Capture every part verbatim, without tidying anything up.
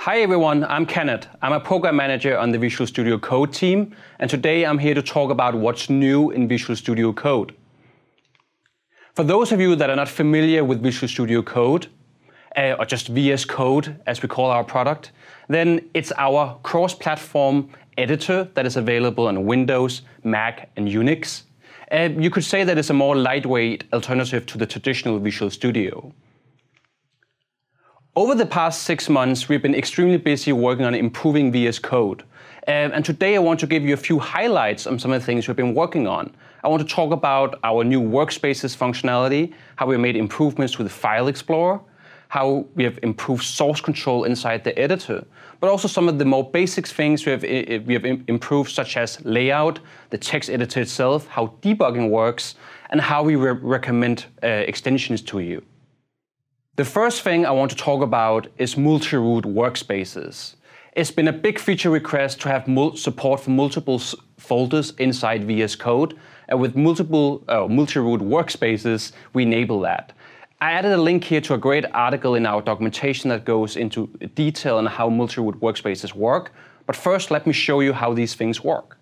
Hi everyone, I'm Kenneth. I'm a program manager on the Visual Studio Code team, and today I'm here to talk about what's new in Visual Studio Code. For those of you that are not familiar with Visual Studio Code, uh, or just V S Code as we call our product, then it's our cross-platform editor that is available on Windows, Mac, and Unix. Uh, you could say that it's a more lightweight alternative to the traditional Visual Studio. Over the past six months, we've been extremely busy working on improving V S Code. Um, and today I want to give you a few highlights on some of the things we've been working on. I want to talk about our new workspaces functionality, how we made improvements with the File Explorer, how we have improved source control inside the editor, but also some of the more basic things we have, we have improved, such as layout, the text editor itself, how debugging works, and how we re recommend uh, extensions to you. The first thing I want to talk about is multi-root workspaces. It's been a big feature request to have support for multiple folders inside V S Code, and with multiple uh, multi-root workspaces, we enable that. I added a link here to a great article in our documentation that goes into detail on how multi-root workspaces work, but first let me show you how these things work.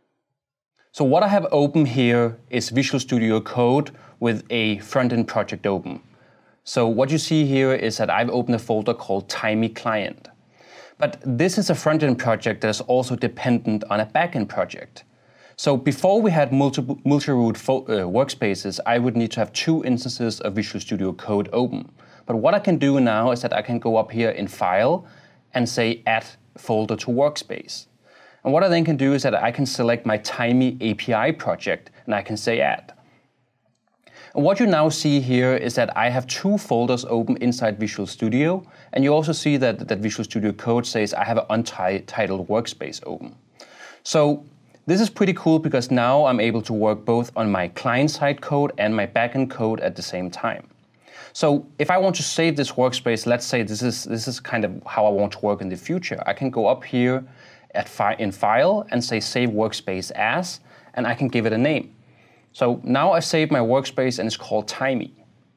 So what I have open here is Visual Studio Code with a front-end project open. So what you see here is that I've opened a folder called Timey Client. But this is a front-end project that is also dependent on a back-end project. So before we had multiple multi-root uh, workspaces, I would need to have two instances of Visual Studio Code open. But what I can do now is that I can go up here in File and say Add Folder to Workspace. And what I then can do is that I can select my Timey A P I project and I can say Add. And what you now see here is that I have two folders open inside Visual Studio, and you also see that, that Visual Studio Code says I have an untitled workspace open. So this is pretty cool because now I'm able to work both on my client-side code and my backend code at the same time. So if I want to save this workspace, let's say this is, this is kind of how I want to work in the future, I can go up here at fi in File and say Save Workspace As, and I can give it a name. So now I saved my workspace and it's called Timey.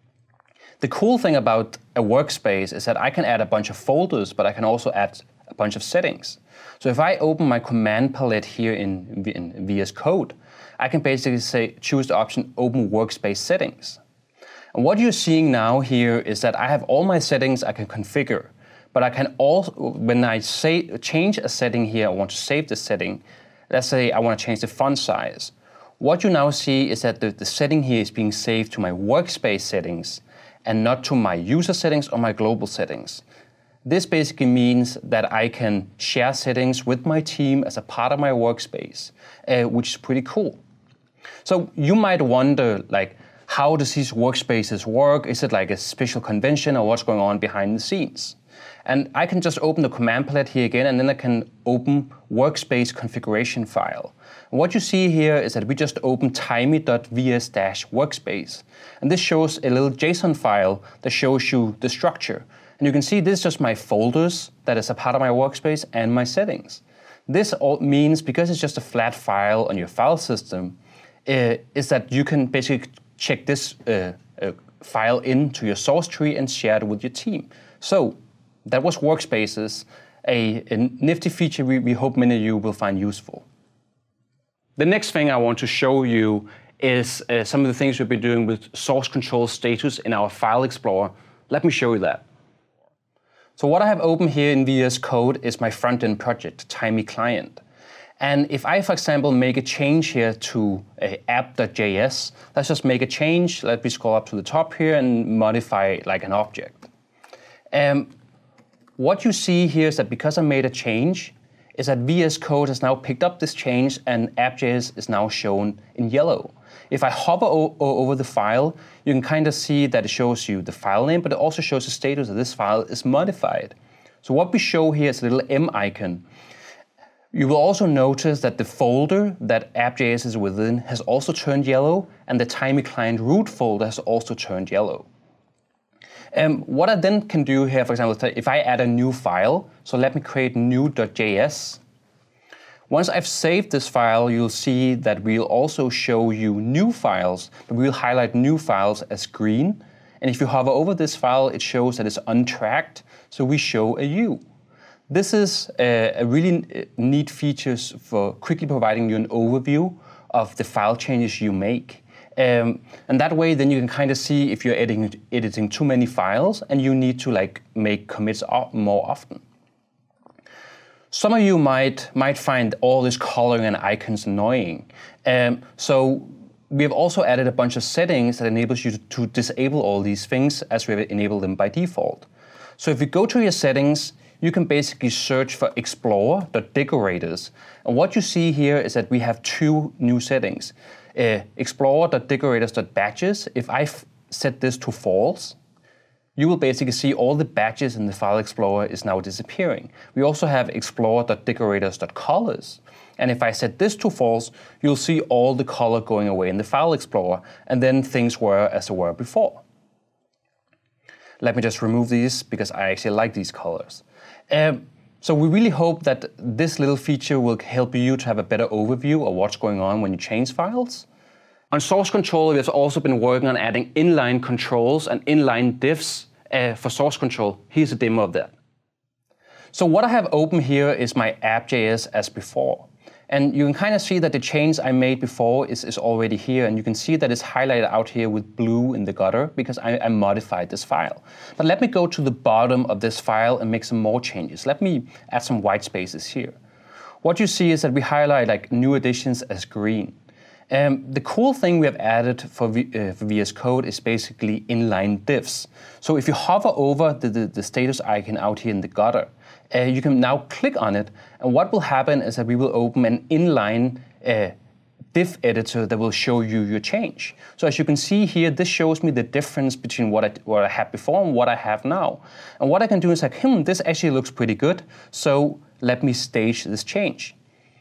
The cool thing about a workspace is that I can add a bunch of folders, but I can also add a bunch of settings. So if I open my command palette here in, in V S Code, I can basically say, choose the option Open Workspace Settings. And what you're seeing now here is that I have all my settings I can configure, but I can also, when I say change a setting here, I want to save the setting, let's say I want to change the font size. What you now see is that the, the setting here is being saved to my workspace settings and not to my user settings or my global settings. This basically means that I can share settings with my team as a part of my workspace, uh, which is pretty cool. So you might wonder, like, how does these workspaces work? Is it like a special convention or what's going on behind the scenes? And I can just open the command palette here again, and then I can open workspace configuration file. And what you see here is that we just open timey.vs-workspace. And this shows a little JSON file that shows you the structure. And you can see this is just my folders that is a part of my workspace and my settings. This all means, because it's just a flat file on your file system, uh, is that you can basically check this uh, uh, file into your source tree and share it with your team. So that was Workspaces, a, a nifty feature we, we hope many of you will find useful. The next thing I want to show you is uh, some of the things we've been doing with source control status in our File Explorer. Let me show you that. So what I have open here in V S Code is my front-end project, Timey Client. And if I, for example, make a change here to uh, app.js, let's just make a change. Let me scroll up to the top here and modify like an object. Um, What you see here is that because I made a change, is that V S Code has now picked up this change and app.js is now shown in yellow. If I hover over the file, you can kind of see that it shows you the file name, but it also shows the status that this file is modified. So what we show here is a little M icon. You will also notice that the folder that app.js is within has also turned yellow, and the Timey Client root folder has also turned yellow. Um, what I then can do here, for example, if I add a new file, so let me create new.js. Once I've saved this file, you'll see that we'll also show you new files, but we'll highlight new files as green. And if you hover over this file, it shows that it's untracked, so we show a U. This is a, a really neat feature for quickly providing you an overview of the file changes you make. Um, and that way, then you can kind of see if you're editing, editing too many files and you need to like make commits more often. Some of you might, might find all this coloring and icons annoying. Um, so we have also added a bunch of settings that enables you to, to disable all these things as we have enabled them by default. So if you go to your settings, you can basically search for explorer.decorators. And what you see here is that we have two new settings. Uh, explorer.decorators.badges, if I set this to false, you will basically see all the badges in the File Explorer is now disappearing. We also have explorer.decorators.colors. And if I set this to false, you'll see all the color going away in the File Explorer, and then things were as they were before. Let me just remove these because I actually like these colors. Um, so we really hope that this little feature will help you to have a better overview of what's going on when you change files. On source control, we've also been working on adding inline controls and inline diffs uh, for source control. Here's a demo of that. So what I have open here is my app.js as before. And you can kind of see that the change I made before is, is already here. And you can see that it's highlighted out here with blue in the gutter because I, I modified this file. But let me go to the bottom of this file and make some more changes. Let me add some white spaces here. What you see is that we highlight like new additions as green. Um, the cool thing we have added for, v, uh, for V S Code is basically inline diffs. So if you hover over the, the, the status icon out here in the gutter, uh, you can now click on it, and what will happen is that we will open an inline uh, diff editor that will show you your change. So as you can see here, this shows me the difference between what I, what I had before and what I have now. And what I can do is like, hmm, this actually looks pretty good, so let me stage this change.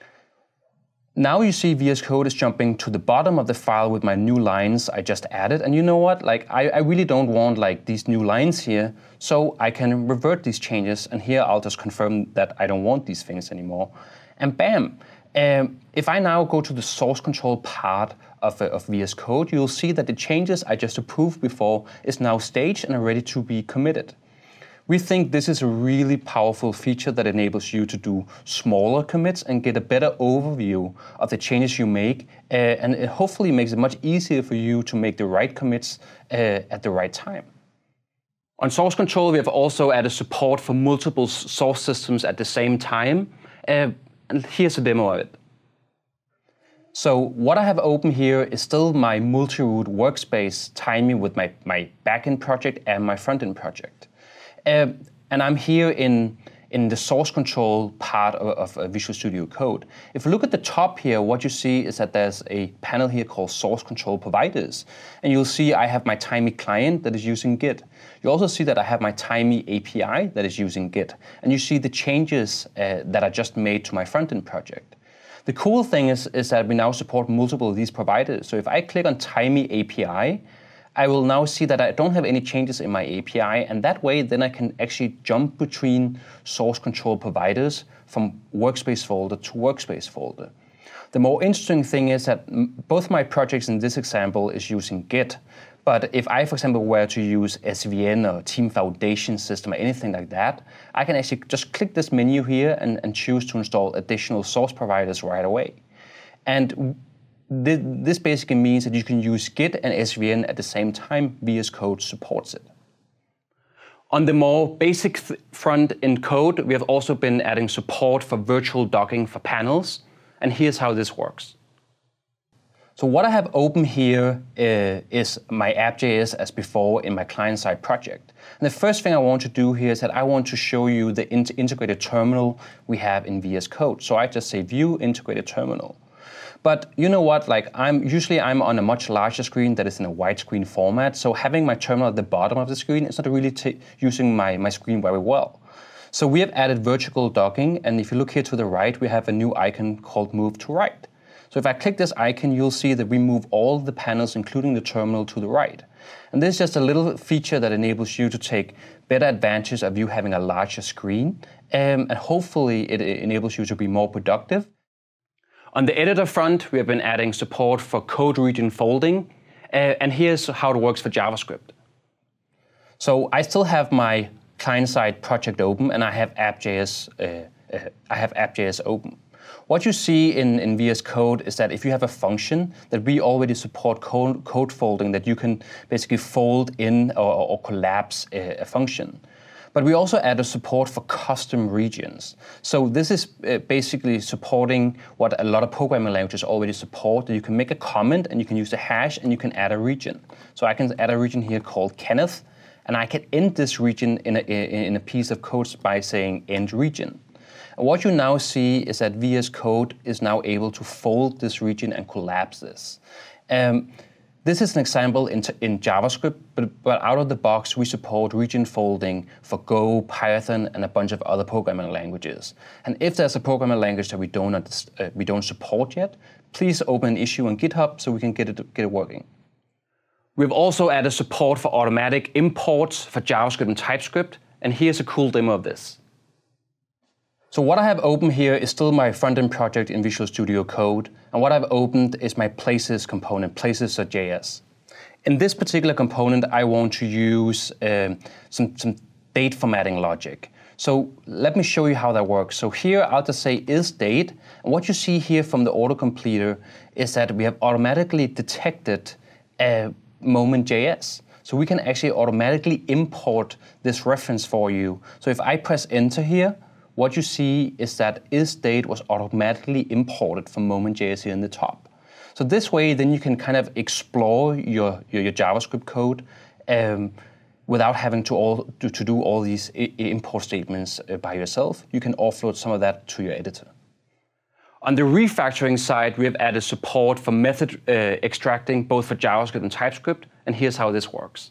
Now you see V S Code is jumping to the bottom of the file with my new lines I just added. And you know what? Like I, I really don't want like these new lines here, so I can revert these changes. And here I'll just confirm that I don't want these things anymore. And bam! Um, if I now go to the source control part of, uh, of V S Code, you'll see that the changes I just approved before is now staged and are ready to be committed. We think this is a really powerful feature that enables you to do smaller commits and get a better overview of the changes you make, uh, and it hopefully makes it much easier for you to make the right commits uh, at the right time. On source control, we have also added support for multiple source systems at the same time, uh, and here's a demo of it. So what I have open here is still my multi-root workspace timing with my, my backend project and my frontend project. Uh, and I'm here in, in the source control part of, of Visual Studio Code. If you look at the top here, what you see is that there's a panel here called Source Control Providers. And you'll see I have my Timey client that is using Git. You also see that I have my Timey A P I that is using Git. And you see the changes uh, that I just made to my frontend project. The cool thing is, is that we now support multiple of these providers. So if I click on Timey A P I, I will now see that I don't have any changes in my A P I, and that way then I can actually jump between source control providers from workspace folder to workspace folder. The more interesting thing is that both my projects in this example is using Git, but if I, for example, were to use S V N or Team Foundation System or anything like that, I can actually just click this menu here and, and choose to install additional source providers right away. And this basically means that you can use Git and S V N at the same time. V S Code supports it. On the more basic front in code, we have also been adding support for virtual docking for panels. And here's how this works. So what I have open here uh, is my app.js as before in my client-side project. And the first thing I want to do here is that I want to show you the in integrated terminal we have in V S Code. So I just say View Integrated Terminal. But you know what, like I'm usually I'm on a much larger screen that is in a widescreen format, so having my terminal at the bottom of the screen is not really t using my, my screen very well. So we have added virtual docking, and if you look here to the right, we have a new icon called Move to Right. So if I click this icon, you'll see that we move all the panels, including the terminal, to the right. And this is just a little feature that enables you to take better advantage of you having a larger screen, um, and hopefully it enables you to be more productive. On the editor front, we have been adding support for code region folding, uh, and here's how it works for JavaScript. So I still have my client-side project open, and I have app.js. Uh, uh, I have app.js open. What you see in, in V S Code is that if you have a function that we already support code, code folding, that you can basically fold in or, or collapse a, a function. But we also added support for custom regions. So this is uh, basically supporting what a lot of programming languages already support, that you can make a comment and you can use the hash and you can add a region. So I can add a region here called Kenneth, and I can end this region in a, in a piece of code by saying end region. And what you now see is that V S Code is now able to fold this region and collapse this. Um, This is an example in, in JavaScript, but, but out of the box, we support region folding for Go, Python, and a bunch of other programming languages. And if there's a programming language that we don't, uh, we don't support yet, please open an issue on GitHub so we can get it, get it working. We've also added support for automatic imports for JavaScript and TypeScript, and here's a cool demo of this. So what I have open here is still my front-end project in Visual Studio Code, and what I've opened is my Places component, places.js. In this particular component, I want to use um, some, some date formatting logic. So let me show you how that works. So here I'll just say is date, and what you see here from the autocompleter is that we have automatically detected uh, moment.js. So we can actually automatically import this reference for you. So if I press enter here, what you see is that isDate was automatically imported from moment.js here in the top. So this way, then you can kind of explore your, your, your JavaScript code um, without having to, all, to, to do all these import statements uh, by yourself. You can offload some of that to your editor. On the refactoring side, we have added support for method uh, extracting, both for JavaScript and TypeScript, and here's how this works.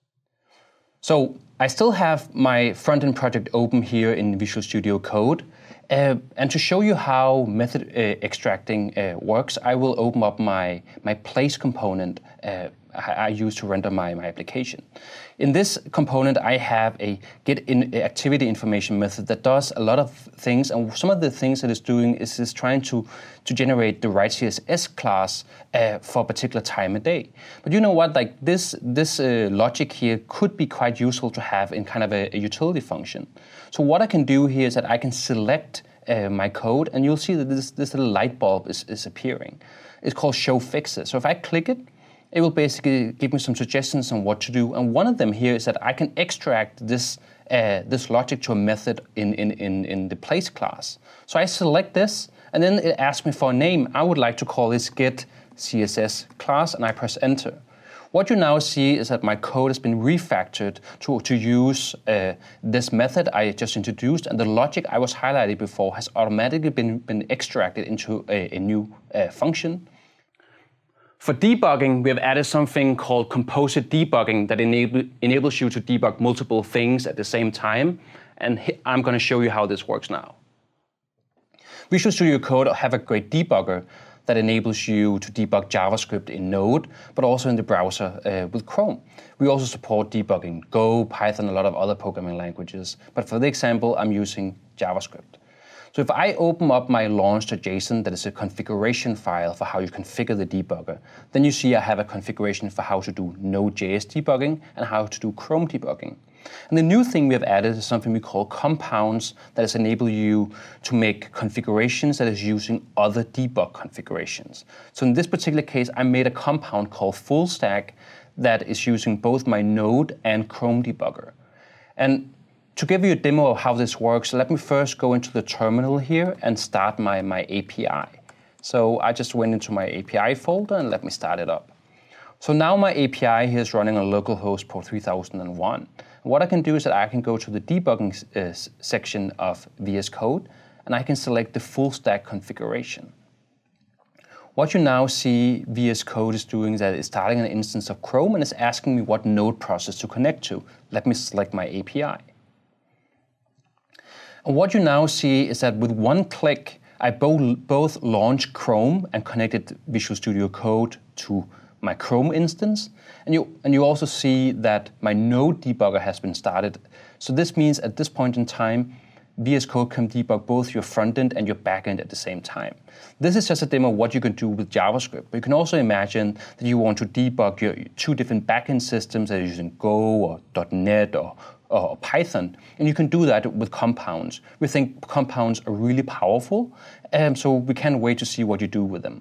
So I still have my front-end project open here in Visual Studio Code. Uh, and to show you how method uh, extracting uh, works, I will open up my, my place component uh, I use to render my, my application. In this component, I have a get in activity information method that does a lot of things, and some of the things that it's doing is, is trying to, to generate the right C S S class uh, for a particular time of day. But you know what, like this, this uh, logic here could be quite useful to have in kind of a, a utility function. So what I can do here is that I can select uh, my code, and you'll see that this, this little light bulb is, is appearing. It's called show fixes. So if I click it, it will basically give me some suggestions on what to do. And one of them here is that I can extract this, uh, this logic to a method in, in, in, in the place class. So I select this, and then it asks me for a name. I would like to call this get C S S class, and I press enter. What you now see is that my code has been refactored to, to use uh, this method I just introduced, and the logic I was highlighting before has automatically been, been extracted into a, a new uh, function. For debugging, we have added something called composite debugging that enable, enables you to debug multiple things at the same time. And I'm going to show you how this works now. Visual Studio Code have a great debugger that enables you to debug JavaScript in Node, but also in the browser uh, with Chrome. We also support debugging Go, Python, a lot of other programming languages. But for the example, I'm using JavaScript. So if I open up my launch.json, that is a configuration file for how you configure the debugger, then you see I have a configuration for how to do Node.js debugging and how to do Chrome debugging. And the new thing we have added is something we call compounds that is enable you to make configurations that is using other debug configurations. So in this particular case, I made a compound called fullstack that is using both my Node and Chrome debugger. And to give you a demo of how this works, let me first go into the terminal here and start my, my A P I. So I just went into my A P I folder and let me start it up. So now my A P I here is running on localhost port three thousand one. And what I can do is that I can go to the debugging uh, section of V S Code, and I can select the full stack configuration. What you now see V S Code is doing is that it's starting an instance of Chrome and it's asking me what node process to connect to. Let me select my A P I. And what you now see is that with one click, I bo both launched Chrome and connected Visual Studio Code to my Chrome instance. And you, and you also see that my Node debugger has been started. So this means at this point in time, V S Code can debug both your front-end and your back-end at the same time. This is just a demo of what you can do with JavaScript. But you can also imagine that you want to debug your two different back-end systems that are using Go or .NET or or Python, and you can do that with compounds. We think compounds are really powerful, um, so we can't wait to see what you do with them.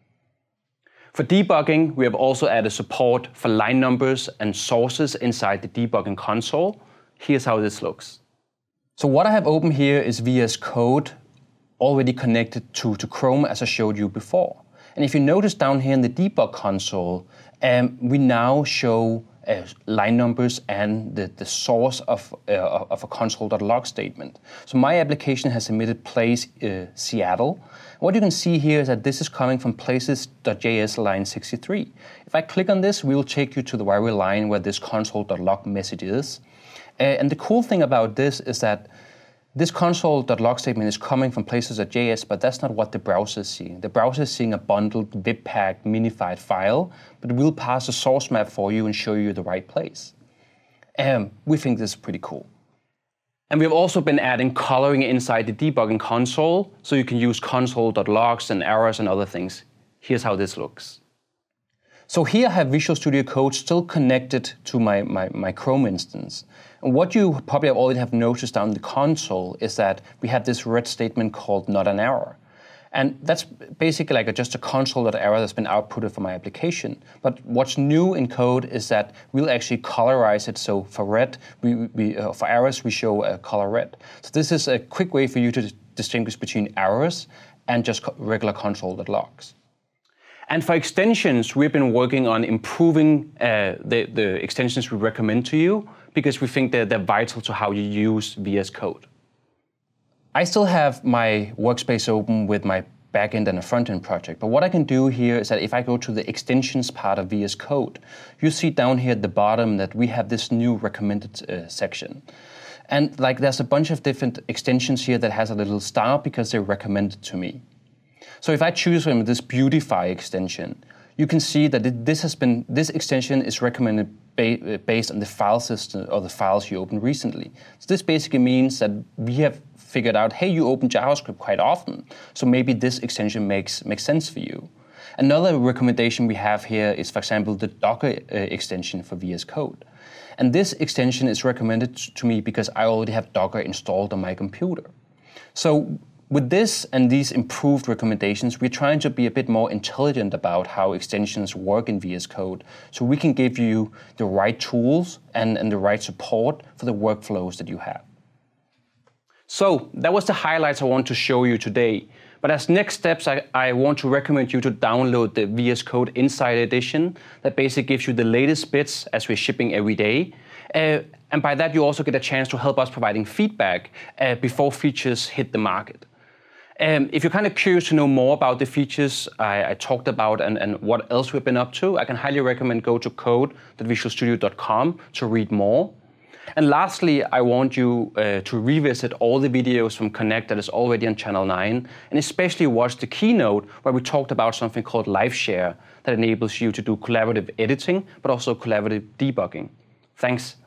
For debugging, we have also added support for line numbers and sources inside the debugging console. Here's how this looks. So what I have open here is V S Code already connected to, to Chrome, as I showed you before. And if you notice down here in the debug console, um, we now show uh, line numbers and the, the source of, uh, of a console.log statement. So my application has emitted place uh, Seattle. What you can see here is that this is coming from places.js line sixty-three. If I click on this, we will take you to the very line where this console.log message is. Uh, and the cool thing about this is that this console.log statement is coming from places.js, but that's not what the browser is seeing. The browser is seeing a bundled Webpack minified file, but we'll pass a source map for you and show you the right place. Um, we think this is pretty cool. And we've also been adding coloring inside the debugging console, so you can use console.logs and errors and other things. Here's how this looks. So here I have Visual Studio Code still connected to my, my, my Chrome instance. And what you probably have already have noticed down the console is that we have this red statement called not an error. And that's basically like a, just a console.error that's been outputted for my application. But what's new in code is that we'll actually colorize it. So for red, we, we, uh, for errors, we show a color red. So this is a quick way for you to distinguish between errors and just regular console.logs. And for extensions, we've been working on improving uh, the, the extensions we recommend to you because we think that they're vital to how you use V S Code. I still have my workspace open with my backend and a frontend project, but what I can do here is that if I go to the extensions part of V S Code, you see down here at the bottom that we have this new recommended uh, section. And like there's a bunch of different extensions here that has a little star because they're recommended to me. So if I choose from this Beautify extension, you can see that it, this has been this extension is recommended ba based on the file system or the files you opened recently. So this basically means that we have figured out, hey, you open JavaScript quite often, so maybe this extension makes makes sense for you. Another recommendation we have here is, for example, the Docker uh, extension for V S Code. And this extension is recommended to me because I already have Docker installed on my computer. So with this and these improved recommendations, we're trying to be a bit more intelligent about how extensions work in V S Code, so we can give you the right tools and, and the right support for the workflows that you have. So that was the highlights I want to show you today. But as next steps, I, I want to recommend you to download the V S Code Insider Edition that basically gives you the latest bits as we're shipping every day. Uh, and by that, you also get a chance to help us providing feedback uh, before features hit the market. Um, if you're kind of curious to know more about the features I, I talked about and, and what else we've been up to, I can highly recommend go to code dot visual studio dot com to read more. And lastly, I want you uh, to revisit all the videos from Connect that is already on Channel nine, and especially watch the keynote where we talked about something called LiveShare that enables you to do collaborative editing, but also collaborative debugging. Thanks.